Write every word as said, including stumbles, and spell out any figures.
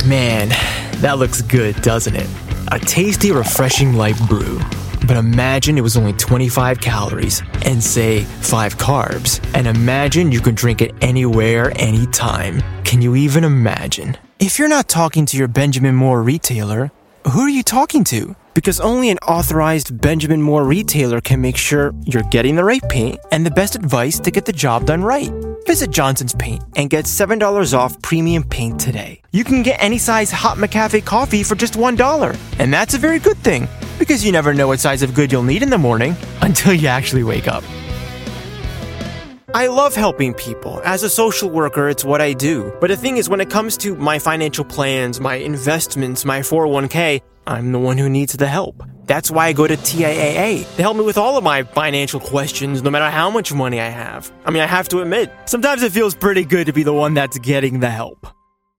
Man, that looks good, doesn't it? A tasty, refreshing light brew. But imagine it was only twenty-five calories and, say, five carbs. And imagine you can drink it anywhere, anytime. Can you even imagine? If you're not talking to your Benjamin Moore retailer, who are you talking to? Because only an authorized Benjamin Moore retailer can make sure you're getting the right paint and the best advice to get the job done right. Visit Johnson's Paint and get seven dollars off premium paint today. You can get any size Hot McCafe coffee for just one dollar. And that's a very good thing, because you never know what size of good you'll need in the morning until you actually wake up. I love helping people. As a social worker, it's what I do. But the thing is, when it comes to my financial plans, my investments, my four oh one k, I'm the one who needs the help. That's why I go to T I A A. They help me with all of my financial questions, no matter how much money I have. I mean, I have to admit, sometimes it feels pretty good to be the one that's getting the help.